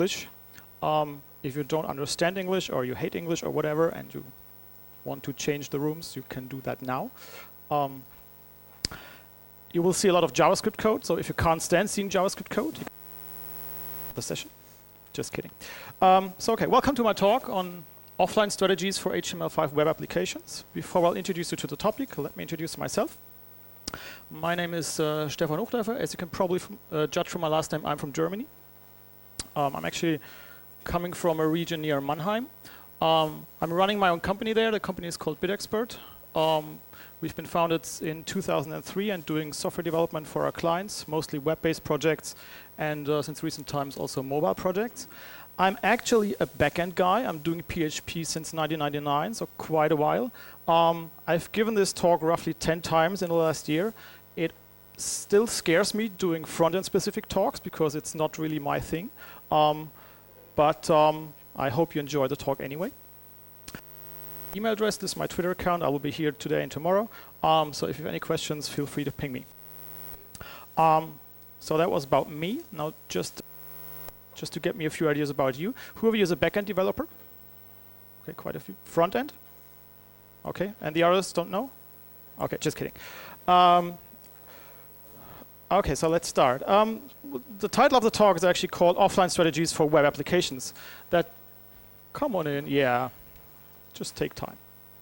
English. If you don't understand English or you hate English or whatever and you want to change the rooms, you can do that now. You will see a lot of JavaScript code, so if you can't stand seeing JavaScript code, you can the session. Just kidding. Okay, welcome to my talk on offline strategies for HTML5 web applications. Before I'll introduce you to the topic, let me introduce myself. My name is Stefan Hochdaefer. As you can probably judge from my last name, I'm from Germany. I'm actually coming from a region near Mannheim. I'm running my own company there. The company is called BitExpert. We've been founded in 2003 and doing software development for our clients, mostly web-based projects and since recent times also mobile projects. I'm actually a backend guy. I'm doing PHP since 1999, so quite a while. I've given this talk roughly 10 times in the last year. It still scares me doing front-end specific talks because it's not really my thing. But I hope you enjoy the talk anyway. Email address, this is my Twitter account. I will be here today and tomorrow. So if you have any questions, feel free to ping me. So that was about me. Now just to get me a few ideas about you. Who of you is a backend developer? Okay, quite a few. Front end? Okay, and the others don't know? Okay, just kidding. Okay, so let's start. The title of the talk is actually called Offline Strategies for Web Applications. Come on in, yeah. Just take time.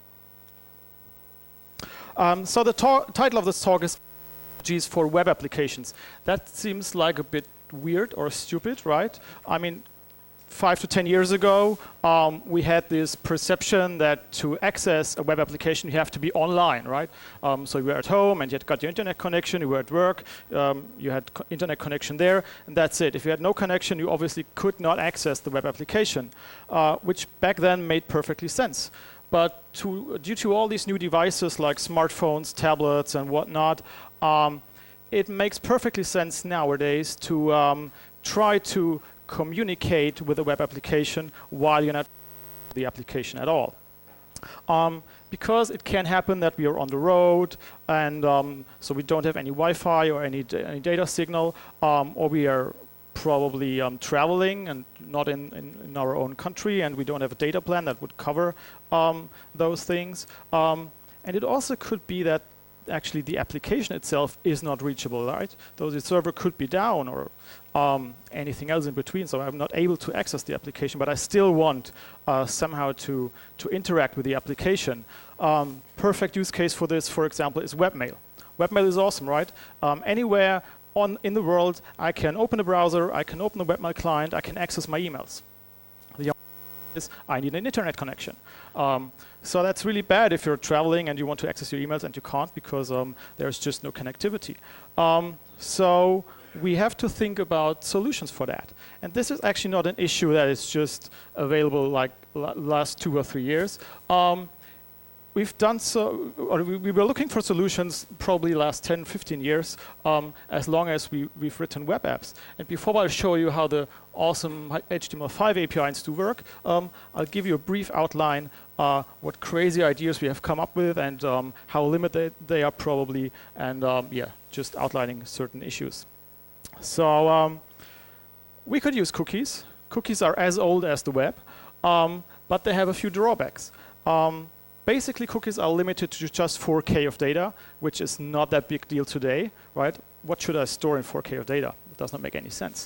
So the title of this talk is Strategies for Web Applications. That seems like a bit weird or stupid, right? I mean, 5 to 10 years ago, we had this perception that to access a web application, you have to be online, right? So you were at home and you had got your internet connection, you were at work, you had internet connection there, and that's it. If you had no connection, you obviously could not access the web application, which back then made perfectly sense. But due to all these new devices like smartphones, tablets, and whatnot, it makes perfectly sense nowadays to try to communicate with a web application while you're not the application at all. Because it can happen that we are on the road and so we don't have any Wi-Fi or any data signal, or we are probably traveling and not in our own country and we don't have a data plan that would cover those things. And it also could be that actually the application itself is not reachable, right? Though the server could be down or anything else in between, so I'm not able to access the application, but I still want somehow to interact with the application. Perfect use case for this, for example, is webmail. Webmail is awesome, right? Anywhere in the world, I can open a browser, I can open a webmail client, I can access my emails. The is I need an internet connection. So that's really bad if you're traveling and you want to access your emails and you can't because there's just no connectivity. So we have to think about solutions for that. And this is actually not an issue that is just available like last 2 or 3 years. We've done so, or we were looking for solutions probably last 10, 15 years, as long as we've written web apps. And before I show you how the awesome HTML5 APIs do work, I'll give you a brief outline what crazy ideas we have come up with and how limited they are probably, and yeah, just outlining certain issues. So we could use cookies. Cookies are as old as the web, but they have a few drawbacks. Basically, cookies are limited to just 4K of data, which is not that big deal today, right? What should I store in 4K of data? It does not make any sense.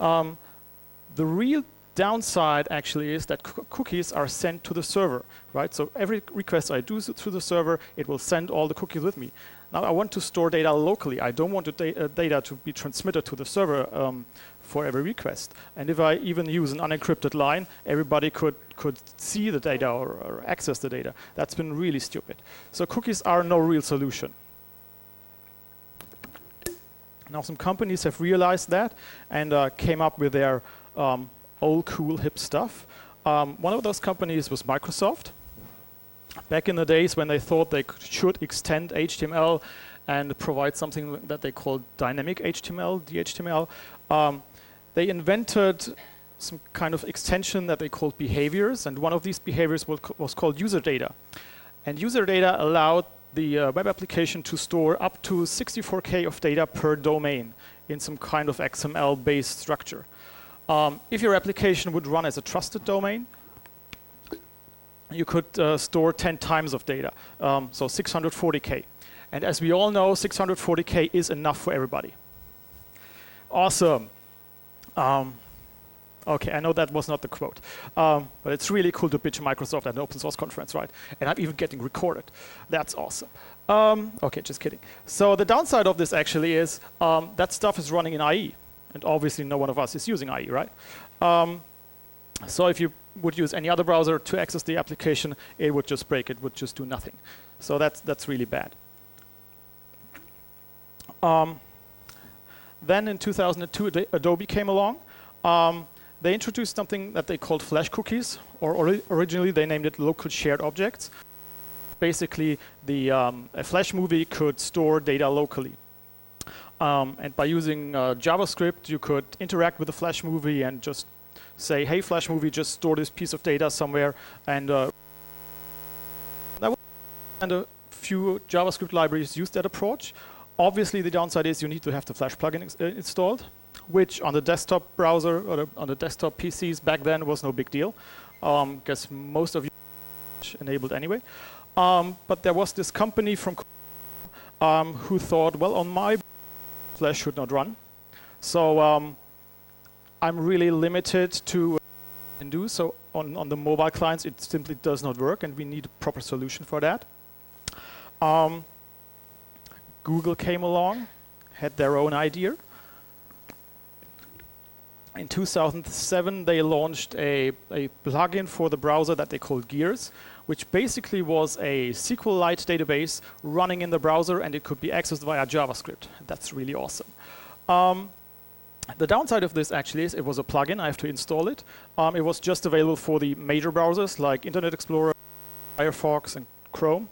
The real downside actually is that cookies are sent to the server, right? So every request I do through the server, it will send all the cookies with me. Now I want to store data locally. I don't want the data to be transmitted to the server for every request. And if I even use an unencrypted line, everybody could see the data or access the data. That's been really stupid. So cookies are no real solution. Now some companies have realized that and came up with their old cool hip stuff. One of those companies was Microsoft. Back in the days when they thought they should extend HTML and provide something that they called dynamic HTML, DHTML, they invented some kind of extension that they called behaviors, and one of these behaviors was called user data. And user data allowed the web application to store up to 64K of data per domain in some kind of XML-based structure. If your application would run as a trusted domain, you could store 10 times of data, so 640K. And as we all know, 640K is enough for everybody. Awesome. Okay, I know that was not the quote, but it's really cool to pitch Microsoft at an open source conference, right? And I'm even getting recorded. That's awesome. Okay, just kidding. So the downside of this actually is that stuff is running in IE, and obviously no one of us is using IE, right? So if you would use any other browser to access the application, it would just break. It would just do nothing. So that's really bad. Then in 2002, Adobe came along. They introduced something that they called flash cookies, or originally they named it local shared objects. Basically, a Flash movie could store data locally. And by using JavaScript, you could interact with the Flash movie and just say, hey, Flash movie, just store this piece of data somewhere. And a few JavaScript libraries used that approach. Obviously, the downside is you need to have the Flash plugin installed, which on the desktop browser or on the desktop PCs back then was no big deal. Guess most of you enabled anyway. But there was this company from who thought, well, on my Flash should not run. So I'm really limited to do so on the mobile clients. It simply does not work, and we need a proper solution for that. Google came along, had their own idea. In 2007, they launched a plugin for the browser that they called Gears, which basically was a SQLite database running in the browser, and it could be accessed via JavaScript. That's really awesome. The downside of this actually is it was a plugin. I have to install it. It was just available for the major browsers like Internet Explorer, Firefox, and Chrome.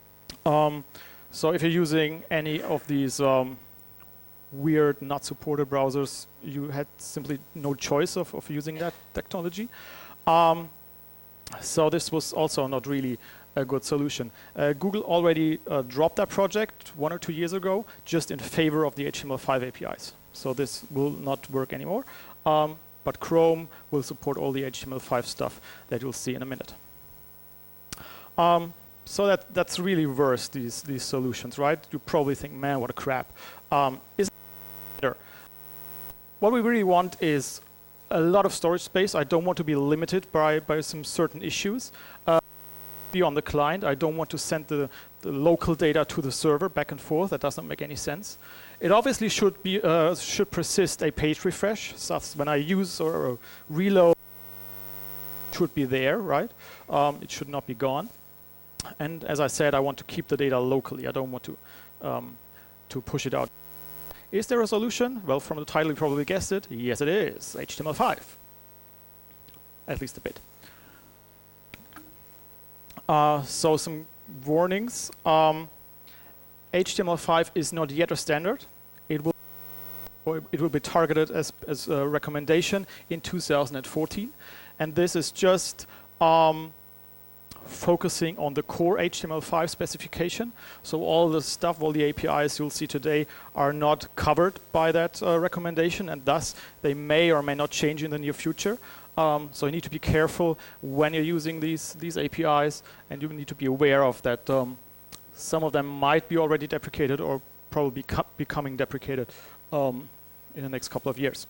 So if you're using any of these weird, not supported browsers, you had simply no choice of using that technology. So this was also not really a good solution. Google already dropped that project 1 or 2 years ago, just in favor of the HTML5 APIs. So this will not work anymore. But Chrome will support all the HTML5 stuff that you'll see in a minute. So that's really worse, these solutions, right? You probably think, man, what a crap. Is better. What we really want is a lot of storage space. I don't want to be limited by some certain issues. Be on the client. I don't want to send the local data to the server back and forth. That doesn't make any sense. It obviously should persist a page refresh. So when I use or reload, it should be there, right? It should not be gone. And as I said, I want to keep the data locally. I don't want to push it out. Is there a solution? Well, from the title, you probably guessed it. Yes, it is. HTML5. At least a bit. So some warnings. HTML5 is not yet a standard. It will be targeted as a recommendation in 2014. And this is just focusing on the core HTML5 specification. So all the stuff, all the APIs you'll see today are not covered by that recommendation, and thus they may or may not change in the near future. So you need to be careful when you're using these APIs, and you need to be aware of that some of them might be already deprecated or probably becoming deprecated in the next couple of years.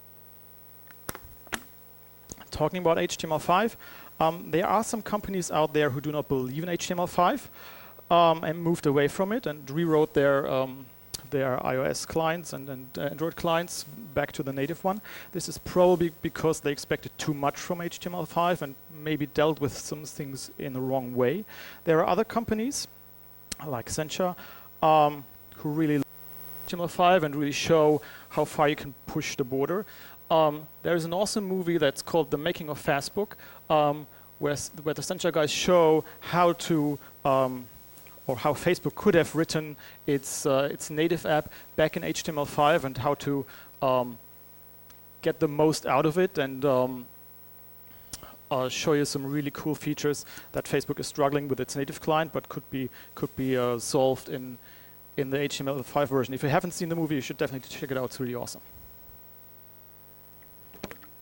Talking about HTML5, there are some companies out there who do not believe in HTML5 and moved away from it and rewrote their iOS clients and Android clients back to the native one. This is probably because they expected too much from HTML5 and maybe dealt with some things in the wrong way. There are other companies like Accenture who really like HTML5 and really show how far you can push the border. There's an awesome movie that's called The Making of Facebook, where the Accenture guys show how to or how Facebook could have written its native app back in HTML5 and how to get the most out of it, and show you some really cool features that Facebook is struggling with its native client, but could be solved in the HTML5 version. If you haven't seen the movie, you should definitely check it out. It's really awesome.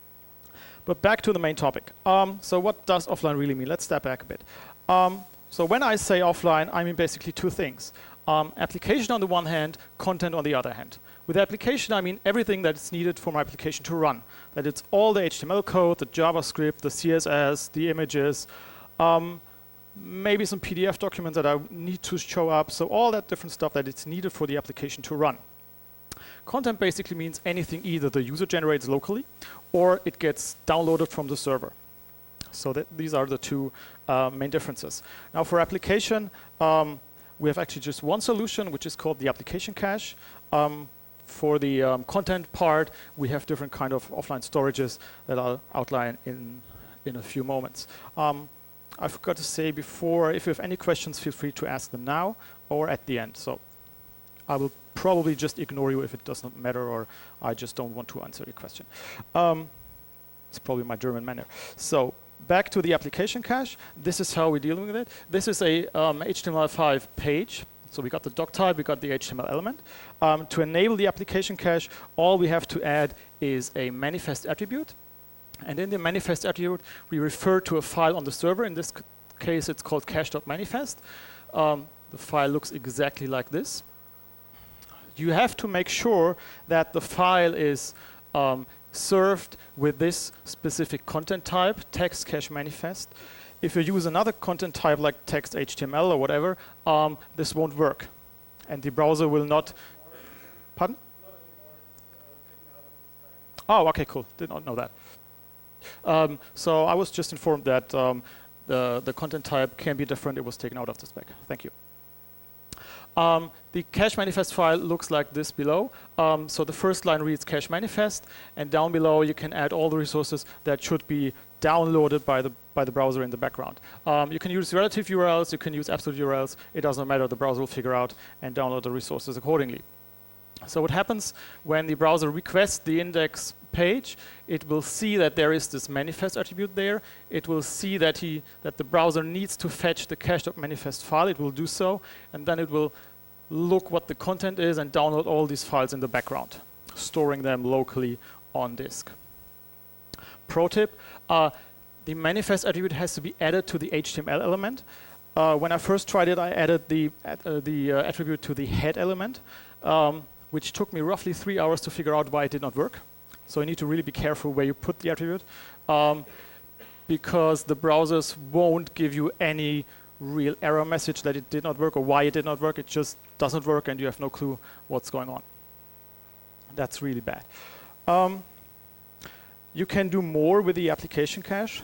But back to the main topic. So what does offline really mean? Let's step back a bit. So when I say offline, I mean basically two things. Application on the one hand, content on the other hand. With application, I mean everything that's needed for my application to run. That it's all the HTML code, the JavaScript, the CSS, the images, maybe some PDF documents that I need to show up. So all that different stuff that it's needed for the application to run. Content basically means anything either the user generates locally or it gets downloaded from the server. So these are the two main differences. Now for application, we have actually just one solution, which is called the application cache. For the content part, we have different kind of offline storages that I'll outline in a few moments. I forgot to say before, if you have any questions, feel free to ask them now or at the end. So I will probably just ignore you if it doesn't matter or I just don't want to answer your question. It's probably my German manner. So back to the application cache. This is how we're dealing with it. This is a HTML5 page. So we got the doc type, we got the HTML element. To enable the application cache, all we have to add is a manifest attribute. And in the manifest attribute, we refer to a file on the server. In this case, it's called cache.manifest. The file looks exactly like this. You have to make sure that the file is served with this specific content type, text cache manifest. If you use another content type like text HTML or whatever, this won't work. And the browser will not... Pardon? Oh, okay, cool. Did not know that. So I was just informed that the content type can be different. It was taken out of the spec. Thank you. The cache manifest file looks like this below. So the first line reads cache manifest, and down below you can add all the resources that should be downloaded by the browser in the background. You can use relative URLs, you can use absolute URLs. It doesn't matter. The browser will figure out and download the resources accordingly. So what happens when the browser requests the index page, it will see that there is this manifest attribute there. It will see that the browser needs to fetch the cache.manifest file. It will do so, and then it will look what the content is and download all these files in the background, storing them locally on disk. Pro tip, the manifest attribute has to be added to the HTML element. When I first tried it, I added the attribute to the head element, which took me roughly 3 hours to figure out why it did not work. So you need to really be careful where you put the attribute, because the browsers won't give you any real error message that it did not work or why it did not work. It just doesn't work and you have no clue what's going on. That's really bad. You can do more with the application cache.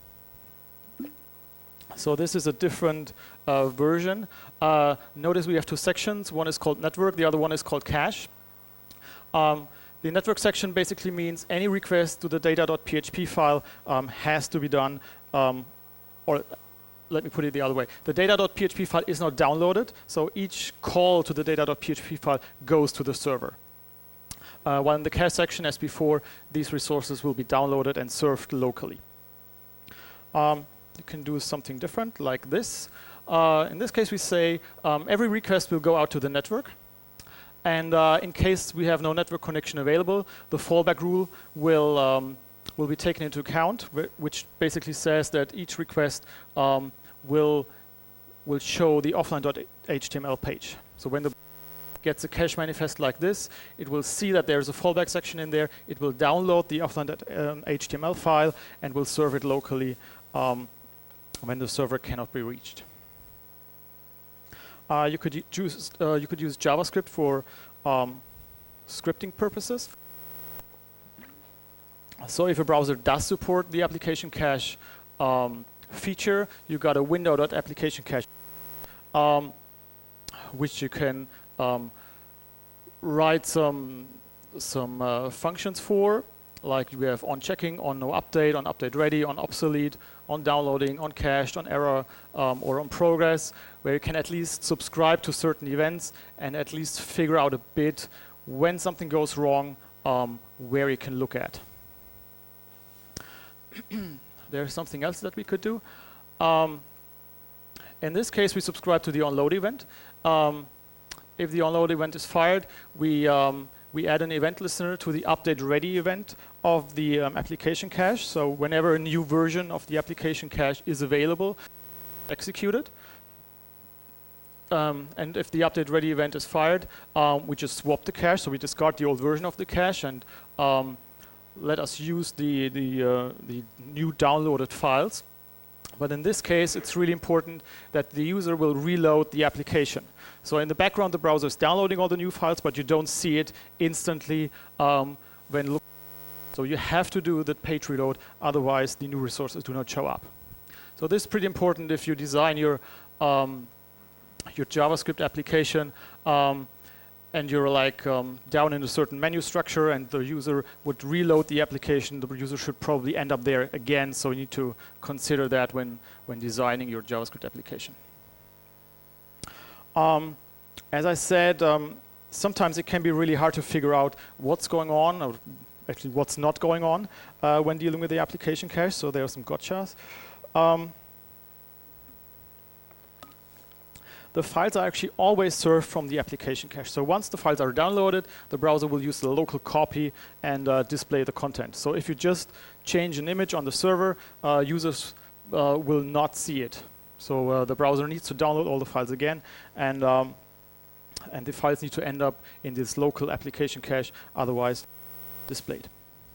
So this is a different version. Notice we have two sections. One is called network, the other one is called cache. The network section basically means any request to the data.php file has to be done, or let me put it the other way. The data.php file is not downloaded, so each call to the data.php file goes to the server. While in the cache section, as before, these resources will be downloaded and served locally. You can do something different like this. In this case, we say every request will go out to the network. And in case we have no network connection available, the fallback rule will be taken into account, which basically says that each request will show the offline.html page. So when the gets a cache manifest like this, it will see that there's a fallback section in there. It will download the offline.html file and will serve it locally when the server cannot be reached. You could use JavaScript for scripting purposes. So if a browser does support the application cache feature, you got a window.application cache, which you can write some functions for, like we have on checking, on no update, on update ready, on obsolete, on downloading, on cached, on error, or on progress, where you can at least subscribe to certain events and at least figure out a bit when something goes wrong, where you can look at. There's something else that we could do. In this case, we subscribe to the onload event. If the onload event is fired, we we add an event listener to the update ready event of the application cache. So whenever a new version of the application cache is available, execute it. And if the update ready event is fired, we just swap the cache. So we discard the old version of the cache and let us use the new downloaded files. But in this case, it's really important that the user will reload the application. So in the background, the browser is downloading all the new files, but you don't see it instantly when looking. So you have to do the page reload, otherwise the new resources do not show up. So this is pretty important if you design your JavaScript application and you're like down in a certain menu structure and the user would reload the application, the user should probably end up there again. So you need to consider that when designing your JavaScript application. As I said, sometimes it can be really hard to figure out what's going on, or actually what's not going on when dealing with the application cache. So there are some gotchas. The files are actually always served from the application cache. So once the files are downloaded, the browser will use the local copy and display the content. So if you just change an image on the server, users will not see it. So the browser needs to download all the files again, and the files need to end up in this local application cache, otherwise displayed.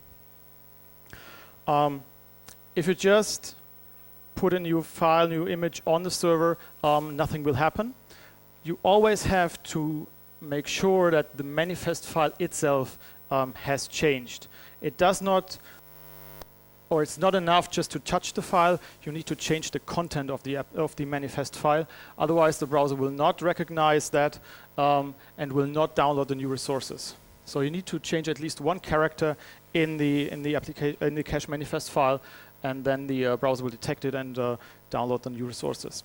If you just put a new file, new image on the server, nothing will happen. You always have to make sure that the manifest file itself has changed. It does not, or it's not enough just to touch the file. You need to change the content of the manifest file. Otherwise, the browser will not recognize that and will not download the new resources. So you need to change at least one character in the cache manifest file, and then the browser will detect it and download the new resources.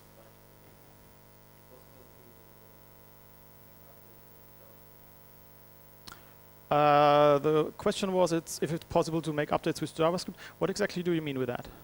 The question was if it's possible to make updates with JavaScript. What exactly do you mean with that?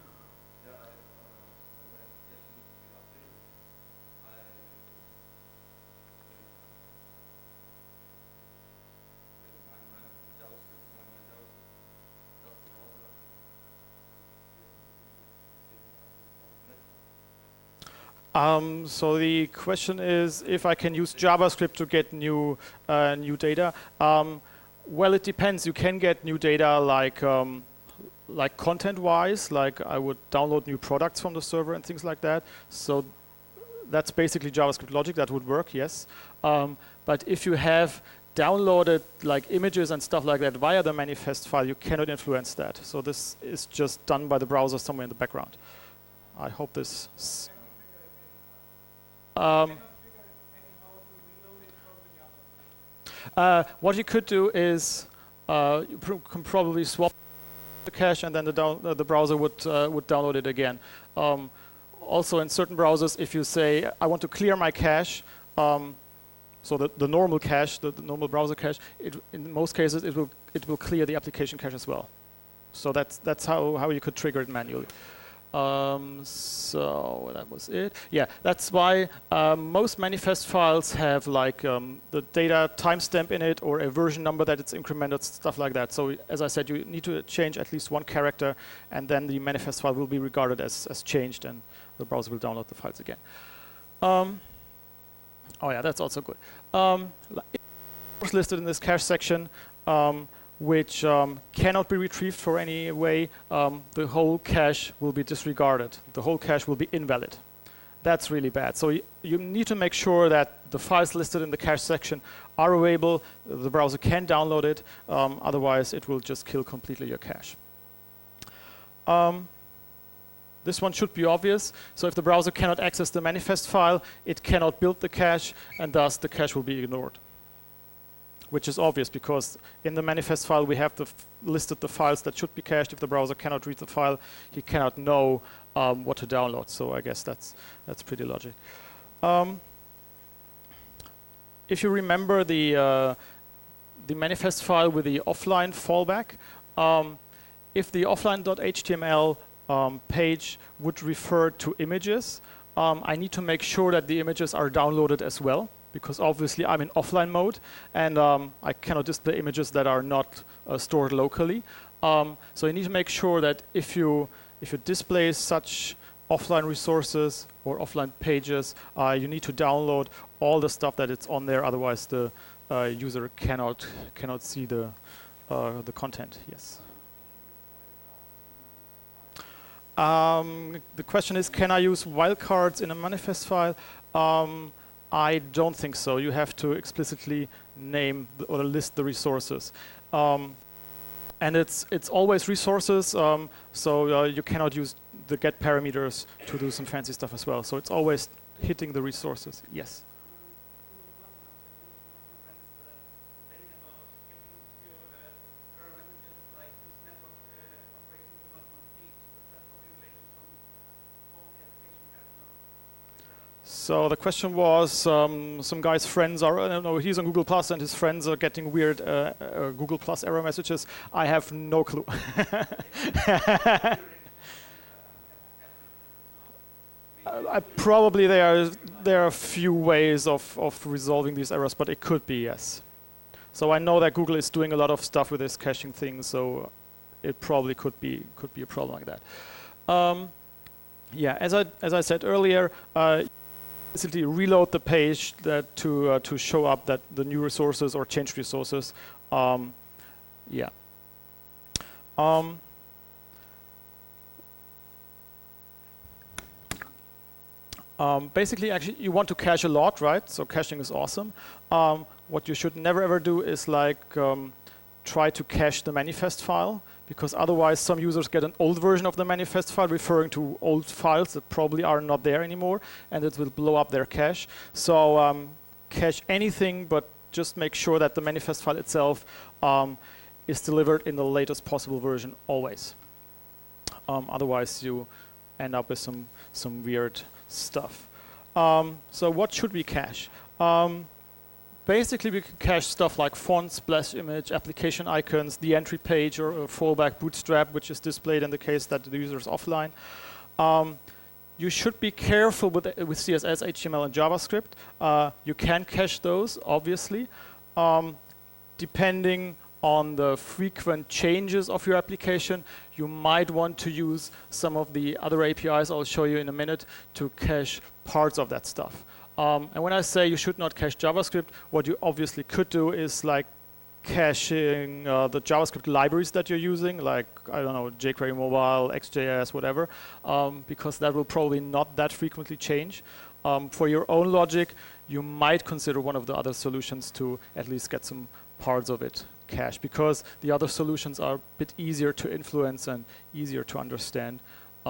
So the question is if I can use JavaScript to get new data. Well, it depends. You can get new data like content-wise, like I would download new products from the server and things like that. So that's basically JavaScript logic. That would work, yes. But if you have downloaded like images and stuff like that via the manifest file, you cannot influence that. So this is just done by the browser somewhere in the background. I hope this. What you could do is you can probably swap the cache, and then the browser would download it again. Also, in certain browsers, if you say I want to clear my cache, so the normal cache, the normal browser cache, in most cases it will clear the application cache as well. So that's how you could trigger it manually. So that was it. Yeah, that's why most manifest files have like the data timestamp in it or a version number that it's incremented, stuff like that. So as I said, you need to change at least one character, and then the manifest file will be regarded as changed, and the browser will download the files again. Oh yeah, that's also good. It's listed in this cache section, which cannot be retrieved for any way, the whole cache will be disregarded. The whole cache will be invalid. That's really bad. So you need to make sure that the files listed in the cache section are available, the browser can download it, otherwise it will just kill completely your cache. This one should be obvious. So if the browser cannot access the manifest file, it cannot build the cache, and thus the cache will be ignored. Which is obvious because in the manifest file we have listed the files that should be cached. If the browser cannot read the file, he cannot know what to download. So I guess that's pretty logic. If you remember the manifest file with the offline fallback, if the offline.html page would refer to images, I need to make sure that the images are downloaded as well. because obviously I'm in offline mode, and I cannot display images that are not stored locally. So you need to make sure that if you display such offline resources or offline pages, you need to download all the stuff that it's on there. Otherwise, the user cannot see the content. Yes. The question is, can I use wildcards in a manifest file? I don't think so. You have to explicitly name or list the resources. And it's always resources, so you cannot use the get parameters to do some fancy stuff as well. So it's always hitting the resources. Yes. So the question was, some guy's friends are, I don't know, he's on Google Plus and his friends are getting weird Google Plus error messages. I have no clue. Probably there are a few ways of resolving these errors, but it could be, yes. So I know that Google is doing a lot of stuff with this caching thing, so it probably could be a problem like that. Yeah, as I said earlier, basically reload the page to show up that the new resources or changed resources. Yeah. Basically, actually, you want to cache a lot, right? So caching is awesome. What you should never ever do is like try to cache the manifest file, because otherwise some users get an old version of the manifest file referring to old files that probably are not there anymore, and it will blow up their cache. So cache anything, but just make sure that the manifest file itself is delivered in the latest possible version always. Otherwise you end up with some weird stuff. So what should we cache? Basically, we can cache stuff like font, splash image, application icons, the entry page, or a fallback bootstrap, which is displayed in the case that the user is offline. You should be careful with CSS, HTML, and JavaScript. You can cache those, obviously. Depending on the frequent changes of your application, you might want to use some of the other APIs I'll show you in a minute to cache parts of that stuff. And when I say you should not cache JavaScript, what you obviously could do is like caching the JavaScript libraries that you're using, like, I don't know, jQuery Mobile, XJS, whatever, because that will probably not that frequently change. For your own logic, you might consider one of the other solutions to at least get some parts of it cached, because the other solutions are a bit easier to influence and easier to understand.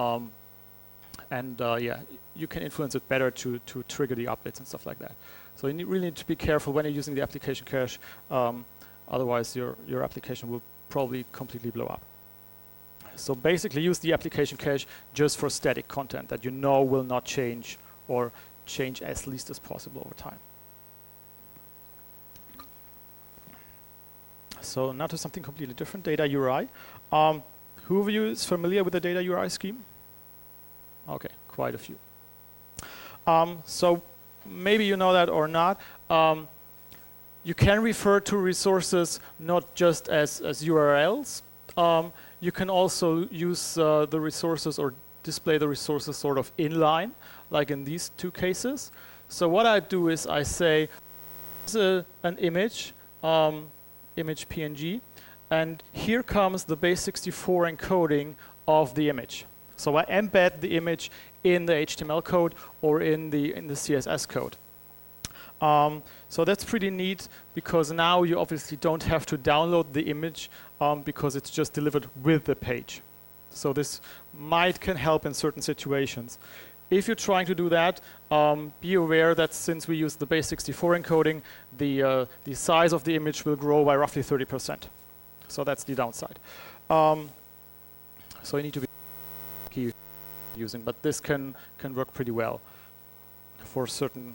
Yeah, you can influence it better to trigger the updates and stuff like that. So you really need to be careful when you're using the application cache. Otherwise, your application will probably completely blow up. So basically, use the application cache just for static content that you know will not change, or change as least as possible over time. So now to something completely different, data URI. Who of you is familiar with the data URI scheme? Okay, quite a few. So maybe you know that or not. You can refer to resources not just as URLs. You can also use the resources or display the resources sort of inline, like in these two cases. So what I do is I say, here's an image, image PNG, and here comes the base64 encoding of the image. So I embed the image in the HTML code or in the CSS code. So that's pretty neat, because now you obviously don't have to download the image because it's just delivered with the page. So this can help in certain situations. If you're trying to do that, be aware that since we use the base64 encoding, the size of the image will grow by roughly 30%. So that's the downside. So you need to be key using, but this can work pretty well for certain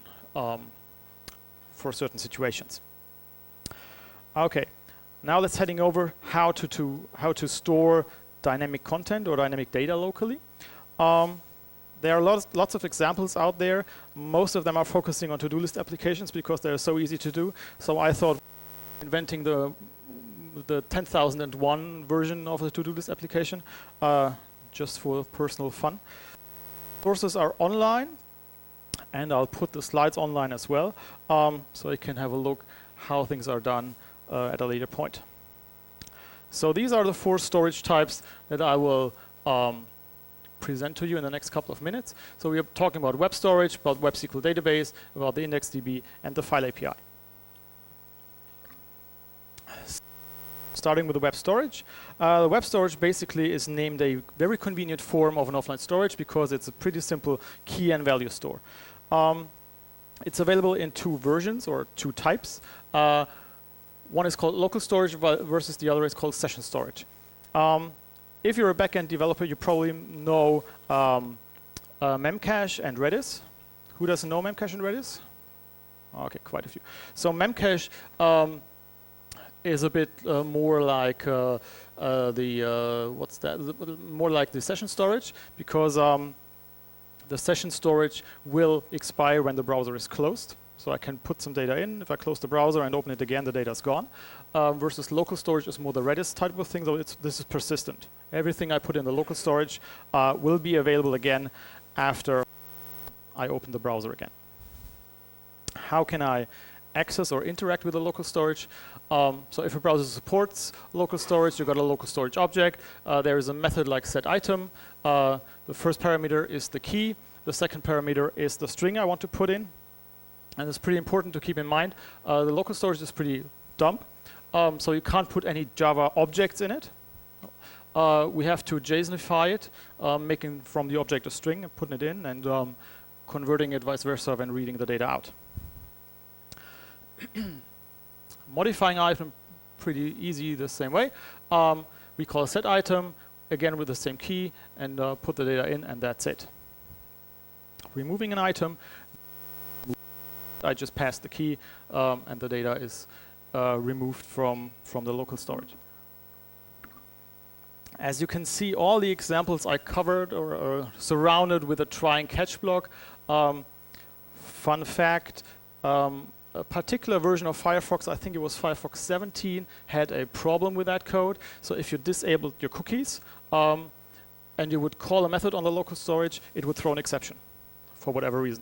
situations. Okay, now let's heading over how to store dynamic content or dynamic data locally. There are lots of examples out there. Most of them are focusing on to-do list applications because they're so easy to do. So I thought inventing the 10,001 version of the to-do list application just for personal fun. Sources are online, and I'll put the slides online as well, so you can have a look how things are done at a later point. So these are the 4 storage types that I will present to you in the next couple of minutes. So we are talking about web storage, about web SQL database, about the IndexedDB, and the file API. Starting with the web storage. The web storage basically is named a very convenient form of an offline storage because it's a pretty simple key and value store. It's available in 2 versions or 2 types. One is called local storage versus the other is called session storage. If you're a backend developer, you probably know Memcache and Redis. Who doesn't know Memcache and Redis? Okay, quite a few. So Memcache is a bit more like what's that? More like the session storage, because the session storage will expire when the browser is closed. So I can put some data in. If I close the browser and open it again, the data is gone. Versus local storage is more the Redis type of thing, so this is persistent. Everything I put in the local storage will be available again after I open the browser again. How can I access or interact with the local storage? So if a browser supports local storage, you've got a local storage object. There is a method like setItem. The first parameter is the key. The second parameter is the string I want to put in. And it's pretty important to keep in mind. The local storage is pretty dumb. So you can't put any Java objects in it. We have to JSONify it, making from the object a string and putting it in, and converting it vice versa when reading the data out. Modifying item, pretty easy the same way. We call setItem, again with the same key, and put the data in, and that's it. Removing an item, I just pass the key, and the data is removed from the local storage. As you can see, all the examples I covered are surrounded with a try and catch block. Fun fact, a particular version of Firefox, I think it was Firefox 17, had a problem with that code. So if you disabled your cookies and you would call a method on the local storage, it would throw an exception for whatever reason.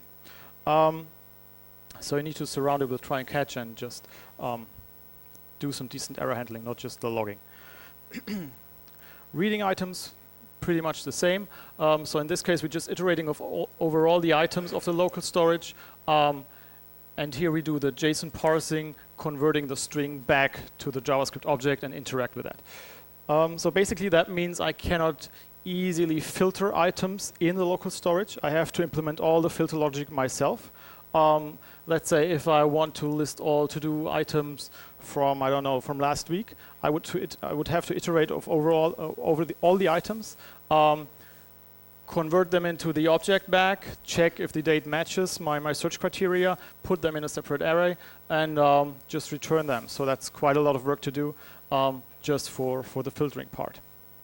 So you need to surround it with try and catch and just do some decent error handling, not just the logging. Reading items, pretty much the same. So in this case, we're just iterating over all the items of the local storage. And here we do the JSON parsing, converting the string back to the JavaScript object and interact with that. So basically that means I cannot easily filter items in the local storage. I have to implement all the filter logic myself. Let's say if I want to list all to-do items from, I don't know, from last week, I would have to iterate over all the items, convert them into the object back, check if the date matches my search criteria, put them in a separate array, and just return them. So that's quite a lot of work to do just for the filtering part.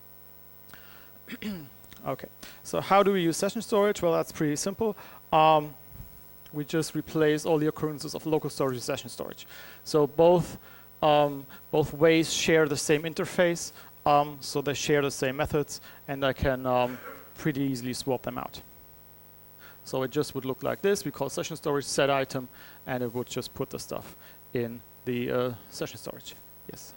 Okay, so how do we use session storage? Well, that's pretty simple. We just replace all the occurrences of local storage with session storage. So both ways share the same interface, so they share the same methods, and I can pretty easily swap them out. So it just would look like this. We call session storage setItem, and it would just put the stuff in the session storage. Yes.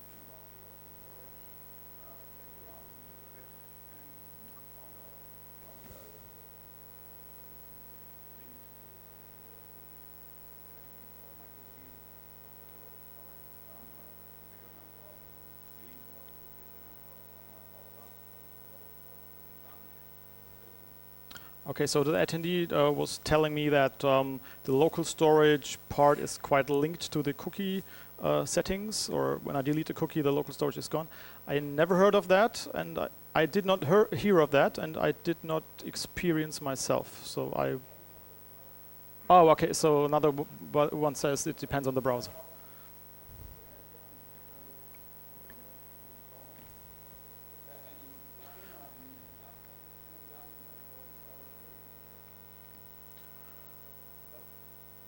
Okay, so the attendee was telling me that the local storage part is quite linked to the cookie settings, or when I delete the cookie, the local storage is gone. I never heard of that, and I did not hear of that, and I did not experience myself. So oh, okay, so another one says it depends on the browser.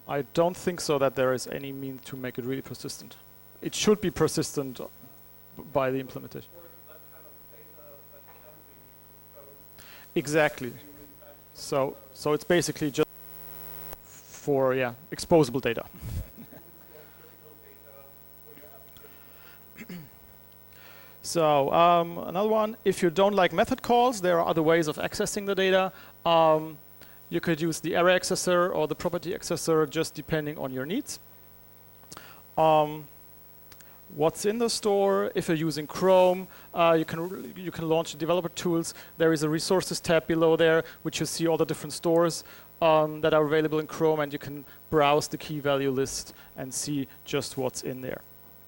I don't think so that there is any means to make it really persistent. It should be persistent by the implementation. Exactly. So it's basically just for exposable data. So another one, if you don't like method calls, there are other ways of accessing the data. You could use the array accessor or the property accessor, just depending on your needs. What's in the store? If you're using Chrome, you can launch developer tools. There is a resources tab below there, which you see all the different stores that are available in Chrome, and you can browse the key value list and see just what's in there.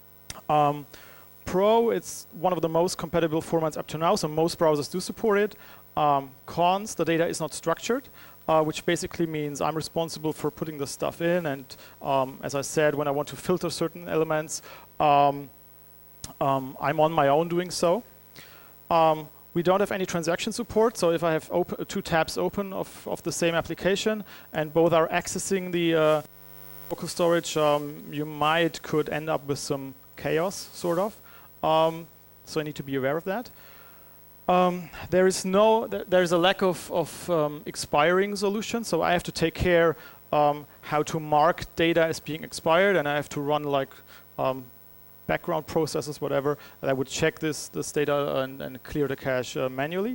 Pro, it's one of the most compatible formats up to now, so most browsers do support it. Cons, the data is not structured, which basically means I'm responsible for putting the stuff in, and as I said, when I want to filter certain elements, I'm on my own doing so. We don't have any transaction support, so if I have two tabs open of the same application and both are accessing the local storage, you could end up with some chaos, sort of. So I need to be aware of that. There's a lack of expiring solutions, so I have to take care how to mark data as being expired, and I have to run like background processes, whatever, that would check this data and clear the cache manually.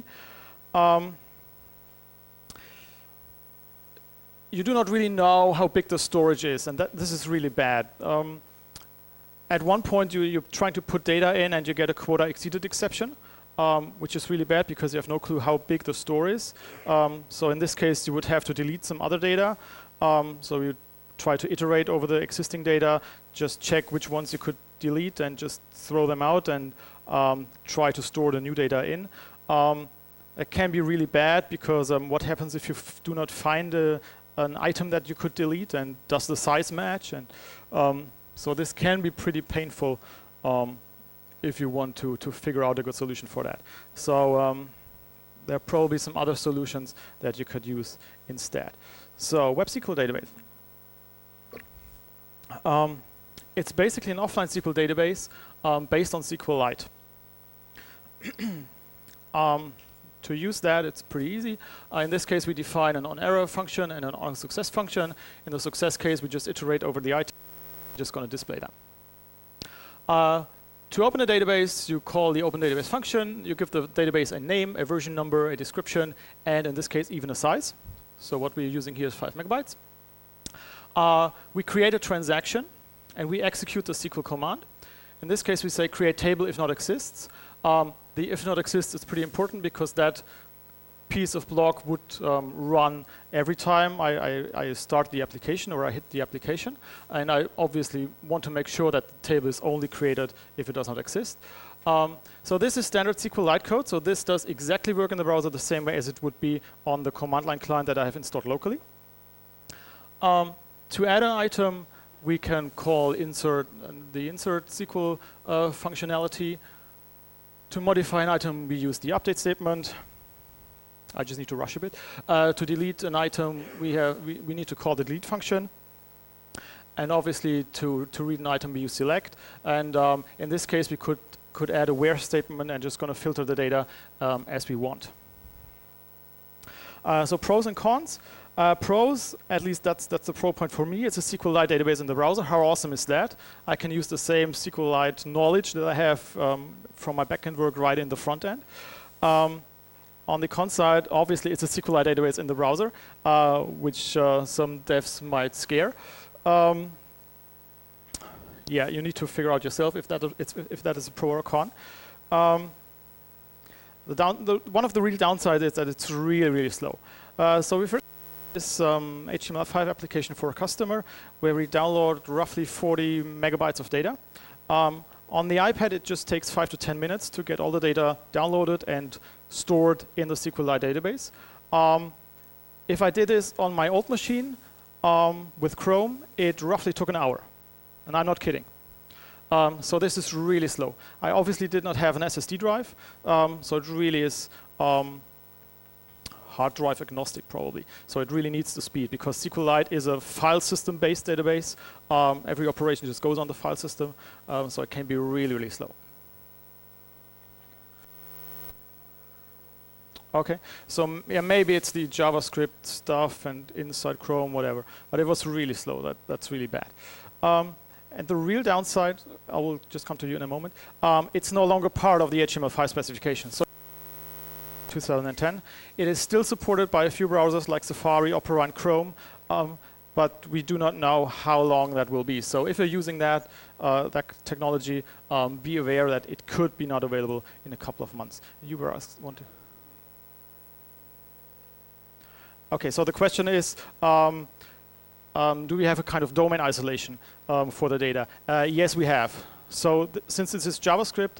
You do not really know how big the storage is, and this is really bad. At one point, you're trying to put data in, and you get a quota exceeded exception, which is really bad because you have no clue how big the store is. So in this case, you would have to delete some other data. So you try to iterate over the existing data, just check which ones you could delete and just throw them out, and try to store the new data in. It can be really bad because what happens if you do not find an item that you could delete, and does the size match? And so this can be pretty painful if you want to figure out a good solution for that. So there are probably some other solutions that you could use instead. So Web SQL database. It's basically an offline SQL database based on SQLite. To use that, it's pretty easy. In this case, we define an on-error function and an on-success function. In the success case, we just iterate over the item. Just going to display them. To open a database, you call the open database function. You give the database a name, a version number, a description, and in this case, even a size. So what we're using here is 5 megabytes. We create a transaction, and we execute the SQL command. In this case, we say create table if not exists. The if not exists is pretty important because that piece of block would run every time I start the application or I hit the application. And I obviously want to make sure that the table is only created if it does not exist. So this is standard SQLite code. So this does exactly work in the browser the same way as it would be on the command line client that I have installed locally. To add an item, we can call the insert SQL functionality. To modify an item, we use the update statement. I just need to rush a bit. To delete an item, we need to call the delete function. And obviously, to read an item, we use select. And in this case, we could add a where statement and just going to filter the data as we want. So pros and cons. Pros, at least that's the pro point for me. It's a SQLite database in the browser. How awesome is that? I can use the same SQLite knowledge that I have from my backend work right in the front end. On the con side, obviously, it's a SQLite database in the browser, which some devs might scare. Yeah, you need to figure out yourself if that is a pro or a con. One of the real downsides is that it's really, really slow. So we first this HTML5 application for a customer where we download roughly 40 megabytes of data. On the iPad, it just takes 5 to 10 minutes to get all the data downloaded and stored in the SQLite database. If I did this on my old machine with Chrome, it roughly took an hour. And I'm not kidding. So this is really slow. I obviously did not have an SSD drive, so it really is hard drive agnostic probably. So it really needs the speed because SQLite is a file system based database. Every operation just goes on the file system, so it can be really, really slow. Okay, so yeah, maybe it's the JavaScript stuff and inside Chrome, whatever, but it was really slow. That's really bad. And the real downside, I will just come to you in a moment, it's no longer part of the HTML5 specification. So 2010, it is still supported by a few browsers like Safari, Opera, and Chrome, but we do not know how long that will be. So if you're using that technology, be aware that it could be not available in a couple of months. You were asked, want to? Okay, so the question is, do we have a kind of domain isolation for the data? Yes, we have. So since this is JavaScript,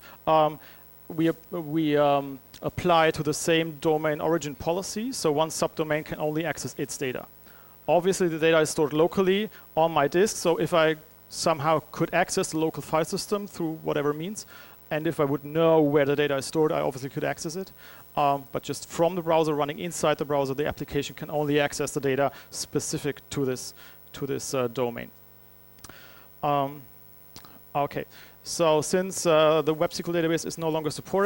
we apply to the same domain origin policy. So one subdomain can only access its data. Obviously, the data is stored locally on my disk. So if I somehow could access the local file system through whatever means, and if I would know where the data is stored, I obviously could access it. But just from the browser, running inside the browser, the application can only access the data specific to this domain. Okay, so since the Web SQL database is no longer supported,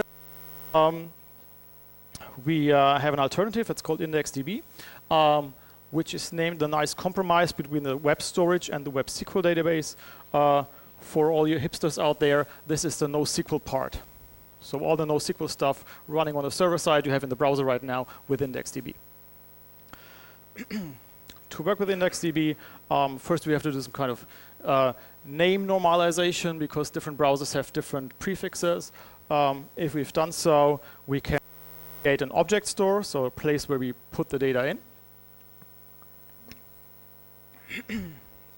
we have an alternative. It's called IndexedDB, which is named the nice compromise between the web storage and the Web SQL database. For all you hipsters out there, this is the NoSQL part. So all the NoSQL stuff running on the server side you have in the browser right now with IndexedDB. To work with IndexedDB, first we have to do some kind of name normalization because different browsers have different prefixes. If we've done so, we can create an object store, so a place where we put the data in.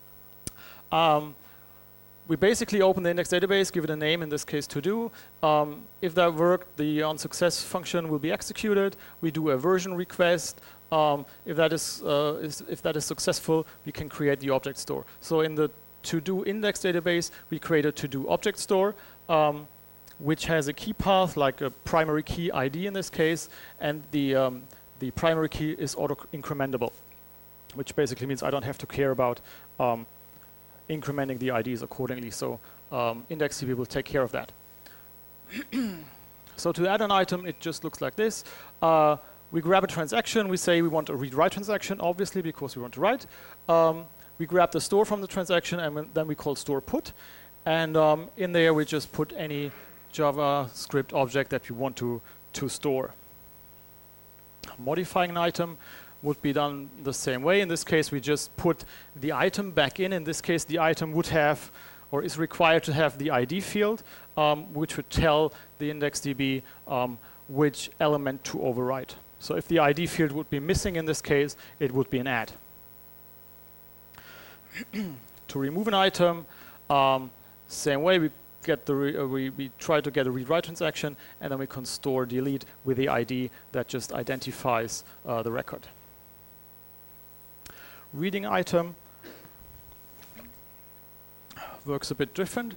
We basically open the index database, give it a name, in this case to do. If that worked, the onSuccess function will be executed. We do a version request. If that is successful, we can create the object store. So in the to-do index database, we create a to-do object store, which has a key path, like a primary key ID in this case, and the primary key is auto-incrementable, which basically means I don't have to care about incrementing the IDs accordingly. So IndexedDB will take care of that. So to add an item, it just looks like this. We grab a transaction. We say we want a read-write transaction, obviously, because we want to write. We grab the store from the transaction, and then we call store put. And in there, we just put any JavaScript object that we want to store. Modifying an item would be done the same way. In this case, we just put the item back in. In this case, the item would have, or is required to have, the ID field, which would tell the IndexedDB which element to overwrite. So if the ID field would be missing in this case, it would be an add. To remove an item, same way, we get we try to get a read-write transaction, and then we can store delete with the ID that just identifies the record. Reading item works a bit different.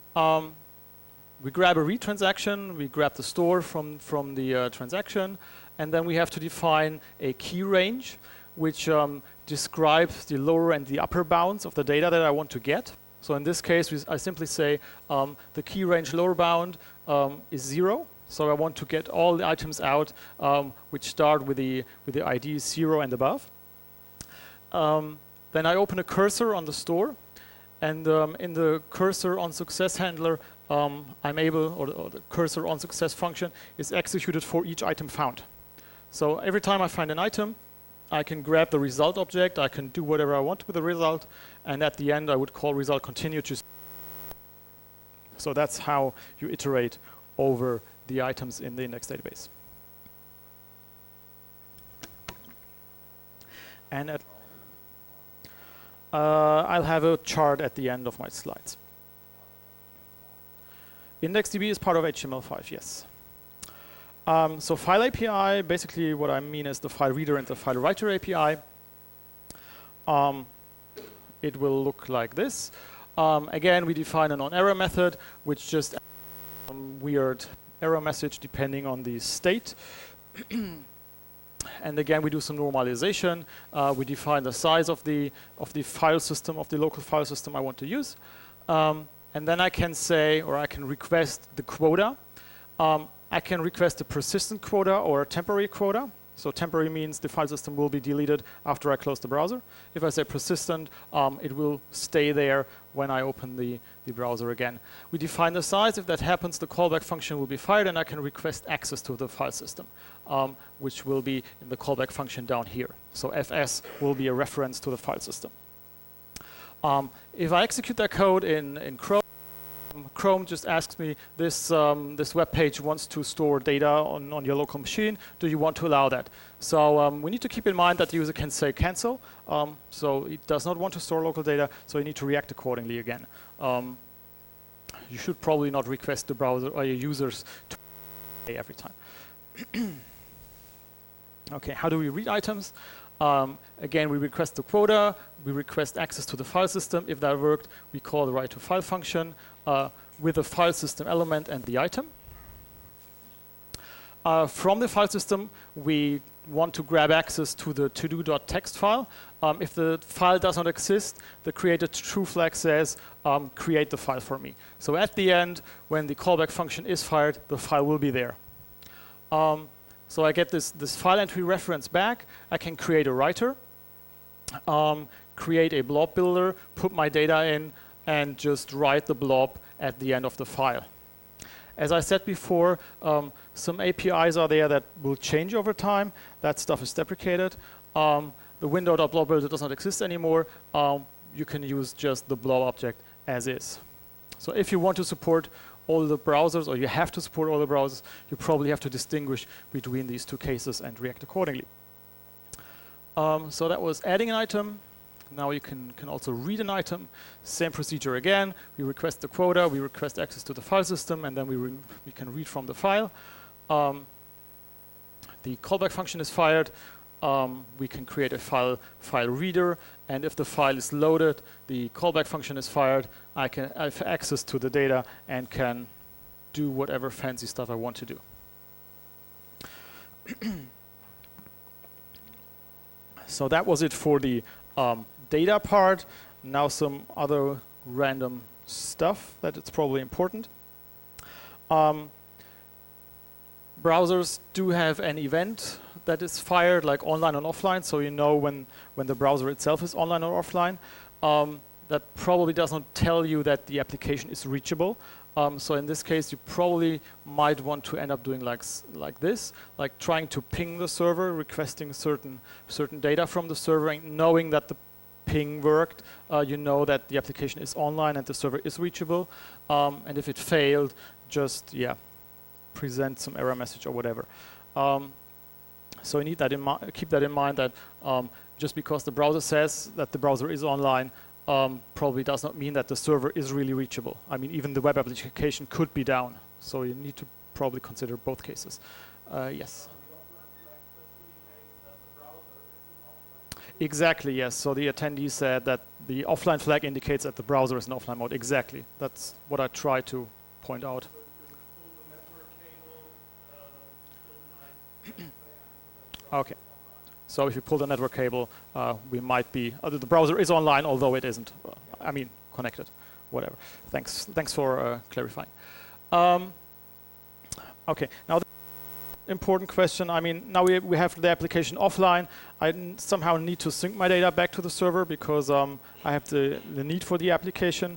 We grab a read transaction, we grab the store from the transaction, and then we have to define a key range, which describes the lower and the upper bounds of the data that I want to get. So in this case, I simply say the key range lower bound is 0. So I want to get all the items out which start with the ID 0 and above. Then I open a cursor on the store, and in the cursor onSuccess handler, I'm able, or the cursor onSuccess function is executed for each item found. So every time I find an item, I can grab the result object, I can do whatever I want with the result, and at the end I would call result continue to. So that's how you iterate over the items in the index database. And I'll have a chart at the end of my slides. IndexedDB is part of HTML5, yes. So File API, basically what I mean is the file reader and the file writer API. It will look like this. Again, we define an onError method, which just weird error message depending on the state. And again, we do some normalization. We define the size of the file system, of the local file system I want to use. And then I can say, or I can request the quota. I can request a persistent quota or a temporary quota. So temporary means the file system will be deleted after I close the browser. If I say persistent, it will stay there when I open the browser again. We define the size. If that happens, the callback function will be fired, and I can request access to the file system, which will be in the callback function down here. So fs will be a reference to the file system. If I execute that code in Chrome, Chrome just asks me, this web page wants to store data on your local machine. Do you want to allow that? So we need to keep in mind that the user can say cancel. So it does not want to store local data, so you need to react accordingly again. You should probably not request the browser or your users to pay every time. Okay, how do we read items? Again, we request the quota, we request access to the file system. If that worked, we call the write to file function with the file system element and the item. From the file system, we want to grab access to the todo.txt file. If the file does not exist, the created true flag says, create the file for me. So at the end, when the callback function is fired, the file will be there. So I get this file entry reference back. I can create a writer, create a blob builder, put my data in, and just write the blob at the end of the file. As I said before, some APIs are there that will change over time. That stuff is deprecated. The window.blob builder does not exist anymore. You can use just the blob object as is. So if you want to support all the browsers, or you have to support all the browsers, you probably have to distinguish between these two cases and react accordingly. So that was adding an item. Now you can also read an item. Same procedure again. We request the quota, we request access to the file system, and then we can read from the file. The callback function is fired. We can create a file reader, and if the file is loaded, the callback function is fired. I have access to the data and can do whatever fancy stuff I want to do. So that was it for the data part. Now some other random stuff that it's probably important. Browsers do have an event that is fired, like online and offline, so you know when the browser itself is online or offline. That probably does not tell you that the application is reachable. So in this case, you probably might want to end up doing like this, like trying to ping the server, requesting certain data from the server, and knowing that the ping worked, you know that the application is online and the server is reachable. And if it failed, just present some error message or whatever. So you need that keep that in mind, that just because the browser says that the browser is online, probably does not mean that the server is really reachable. I mean, even the web application could be down. So you need to probably consider both cases. Yes. Exactly, yes. So the attendee said that the offline flag indicates that the browser is in offline mode. Exactly. That's what I try to point out. Okay. So if you pull the network cable, we might be, the browser is online, although it isn't. I mean, connected, whatever. Thanks for clarifying. Okay, now the important question, I mean, now we have the application offline. I somehow need to sync my data back to the server because I have the need for the application.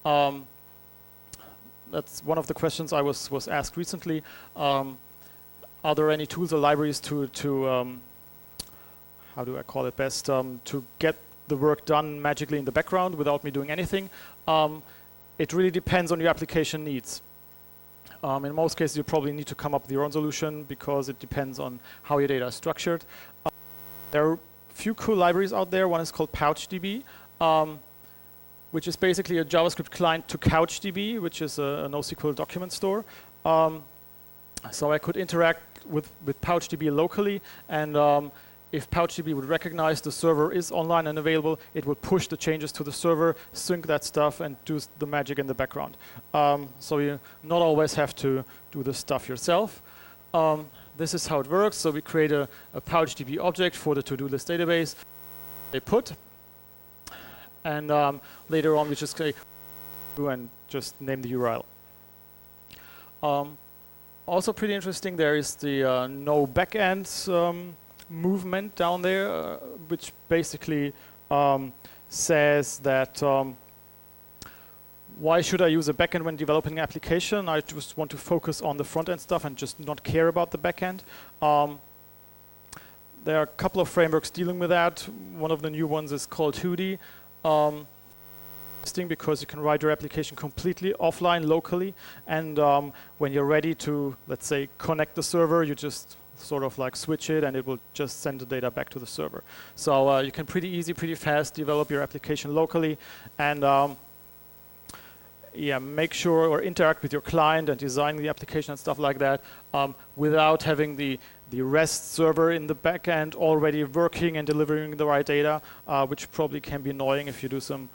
That's one of the questions I was asked recently. Are there any tools or libraries to how do I call it best, to get the work done magically in the background without me doing anything? It really depends on your application needs. In most cases, you probably need to come up with your own solution because it depends on how your data is structured. There are a few cool libraries out there. One is called PouchDB, which is basically a JavaScript client to CouchDB, which is a NoSQL document store. So I could interact with PouchDB locally, and if PouchDB would recognize the server is online and available, it would push the changes to the server, sync that stuff, and do the magic in the background. So you not always have to do the stuff yourself. this is how it works. So we create a PouchDB object for the to-do list database. They put, and later on we just say and just name the URL. Also pretty interesting, there is the no backend movement down there, which basically says that why should I use a backend when developing an application? I just want to focus on the front-end stuff and just not care about the backend. There are a couple of frameworks dealing with that. One of the new ones is called Hudi. Because you can write your application completely offline locally, and when you're ready to, let's say, connect the server, you just sort of like switch it and it will just send the data back to the server. So you can pretty easy, pretty fast develop your application locally, and yeah, make sure or interact with your client and design the application and stuff like that without having the REST server in the backend already working and delivering the right data, which probably can be annoying if you do some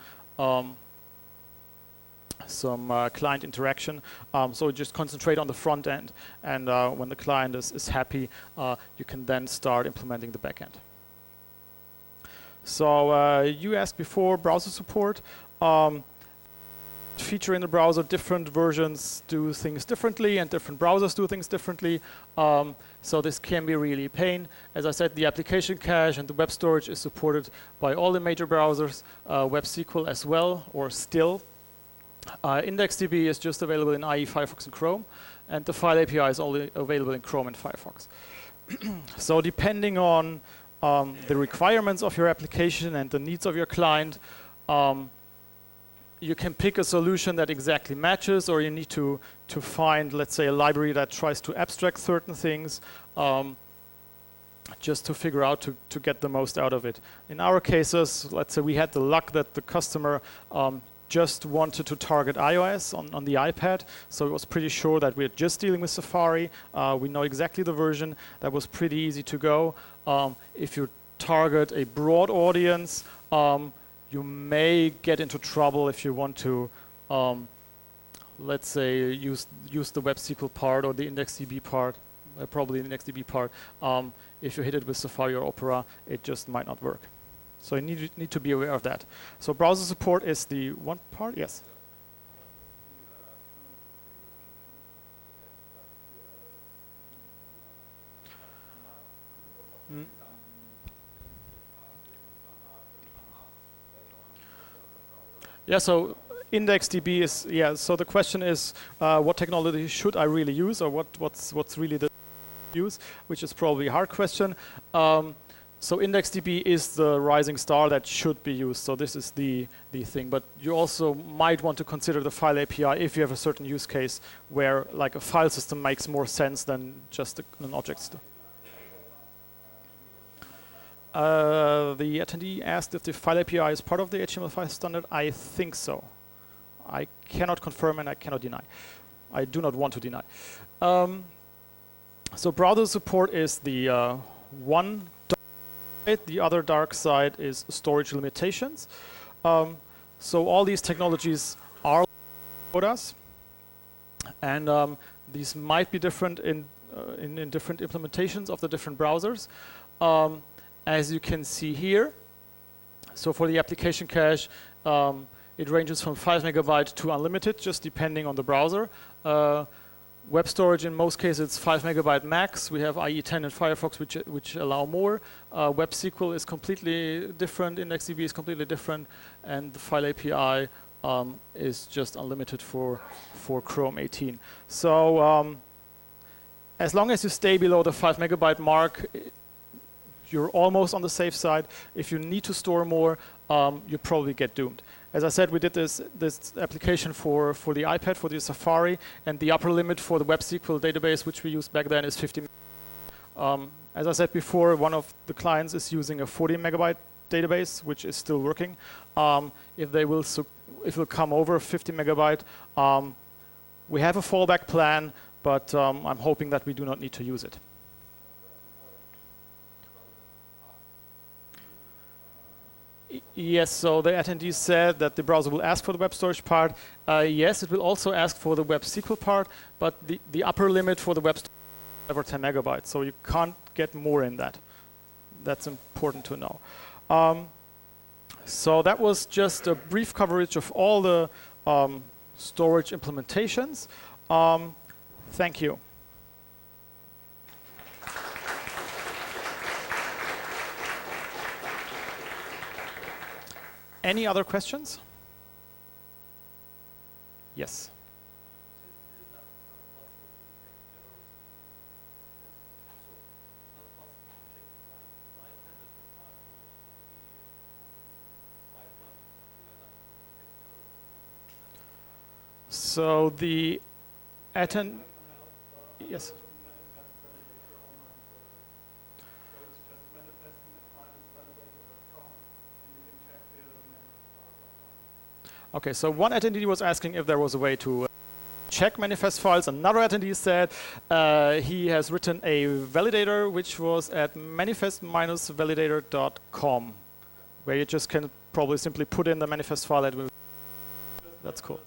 client interaction. So just concentrate on the front end, and when the client is happy, you can then start implementing the backend. So you asked before browser support. Feature in the browser, different versions do things differently and different browsers do things differently. So this can be really a pain. As I said, the application cache and the web storage is supported by all the major browsers, WebSQL as well, or still. IndexedDB is just available in IE, Firefox, and Chrome, and the file API is only available in Chrome and Firefox. So depending on the requirements of your application and the needs of your client, you can pick a solution that exactly matches, or you need to find, let's say, a library that tries to abstract certain things, just to figure out to get the most out of it. In our cases, let's say we had the luck that the customer just wanted to target iOS on the iPad, so it was pretty sure that we're just dealing with Safari. We know exactly the version. That was pretty easy to go. If you target a broad audience, you may get into trouble if you want to, let's say, use the WebSQL part or the IndexedDB part, probably the IndexedDB part. If you hit it with Safari or Opera, it just might not work. So you need to be aware of that. So browser support is the one part, yes? Mm. Yeah, so IndexedDB is, yeah, so the question is, what technology should I really use, or what's really the use, which is probably a hard question. So IndexedDB is the rising star that should be used, so this is the thing. But you also might want to consider the file API if you have a certain use case where like a file system makes more sense than just an object store. The attendee asked if the file API is part of the HTML5 standard. I think so. I cannot confirm and I cannot deny. I do not want to deny. So browser support is the one. The other dark side is storage limitations. So all these technologies are quotas, and these might be different in different implementations of the different browsers. As you can see here, so for the application cache, it ranges from 5 MB to unlimited, just depending on the browser. Web storage, in most cases, it's 5 MB max. We have IE10 and Firefox, which allow more. WebSQL is completely different. IndexedDB is completely different, and the file API is just unlimited for Chrome 18. So as long as you stay below the 5 MB mark, you're almost on the safe side. If you need to store more, you probably get doomed. As I said, we did this application for the iPad, for the Safari, and the upper limit for the WebSQL database, which we used back then, is 50 MB. As I said before, one of the clients is using a 40 MB database, which is still working. If it will come over 50 MB, we have a fallback plan, but I'm hoping that we do not need to use it. Yes, so the attendee said that the browser will ask for the web storage part. Yes, it will also ask for the WebSQL part, but the upper limit for the web storage over 10 megabytes, so you can't get more in that. That's important to know. So that was just a brief coverage of all the storage implementations. Thank you. Any other questions? Yes. So the yes. Okay, so one attendee was asking if there was a way to check manifest files. Another attendee said he has written a validator which was at manifest-validator.com, where you just can probably simply put in the manifest file. That's cool.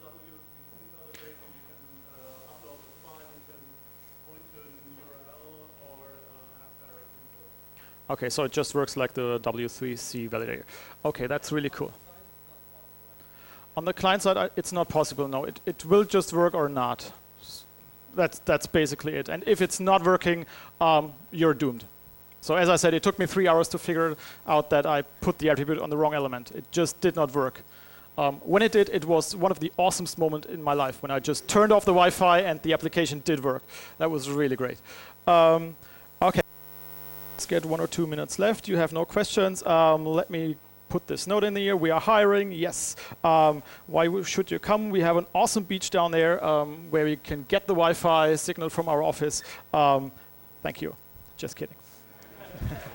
Okay, so it just works like the W3C validator. Okay, that's really cool. On the client side, it's not possible, no. It will just work or not. That's basically it. And if it's not working, you're doomed. So as I said, it took me 3 hours to figure out that I put the attribute on the wrong element. It just did not work. When it did, it was one of the awesomest moments in my life, when I just turned off the Wi-Fi and the application did work. That was really great. Okay, let's get 1 or 2 minutes left. You have no questions. Let me put this note in here. We are hiring, yes. Why should you come? We have an awesome beach down there where you can get the Wi-Fi signal from our office. Thank you. Just kidding.